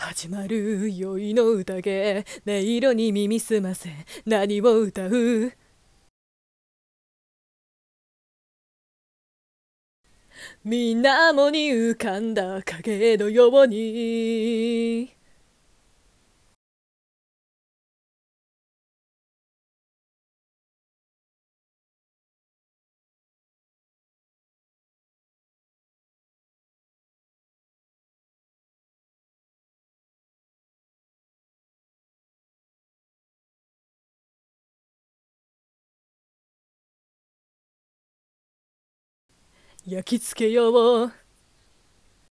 始まる宵の宴、音色に耳すませ、何を歌う？水面に浮かんだ影のように。焼き付けよう